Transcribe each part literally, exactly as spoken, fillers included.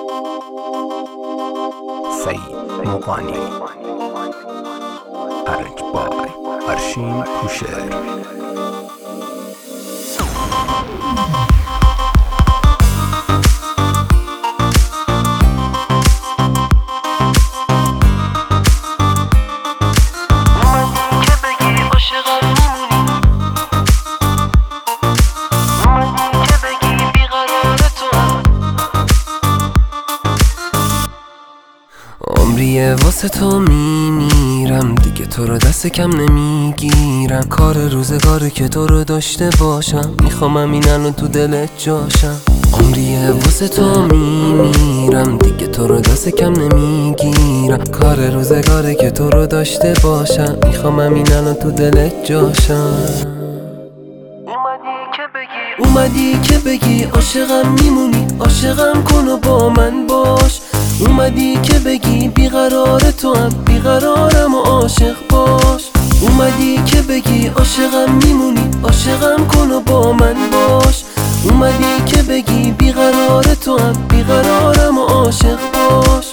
سعید مقانی، ارج بای ارشین کوشر. عمریه واسه تو میمیرم، دیگه تو رو دست کم نمیگیرم. کار روزگاره که تو رو داشته باشم، میخوام همین الان تو دلت جاشم. عمریه واسه تو میمیرم، دیگه تو رو دست کم نمیگیرم. کار روزگاره که تو رو داشته باشم، میخوام همین الان تو دلت جاشم. اومدی که بگی عاشقم میمونی، عاشقم کن و با من باش. اومدی که بگی بیقرار تو هم بیقرارم و عاشق باش. اومدی که بگی عاشقم میمونی، عاشقم کن و با من باش. اومدی که بگی بیقرار تو هم بیقرارم و عاشق باش.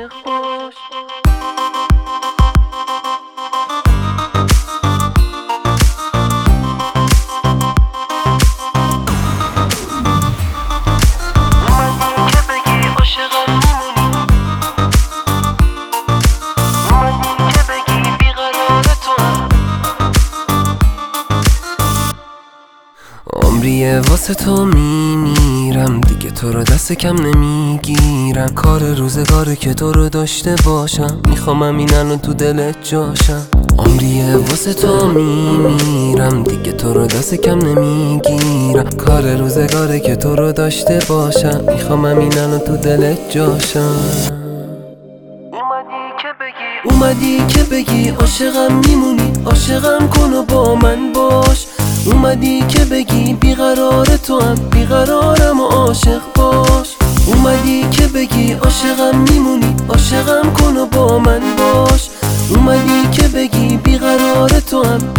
عمریه واسه تو میمیرم، دیگه تو رو دست کم نمیگیرم. کار روزگاره که تو رو داشته باشم، میخوام همین الان تو دلت جاشم. عمریه واسه تو میمیرم، دیگه تو رو دست کم نمیگیرم. کار روزگاره که تو رو داشته باشم، میخوام همین الان تو دلت جاشم. اومدی که بگی عاشقم میمونی، عاشقم کن و با من باش. اومدی که بگی بیقرار تو هم بیقرارم و عاشق باش. اومدی که بگی عاشقم میمونی، عاشقم کن و با من باش. اومدی که بگی بیقرار تو هم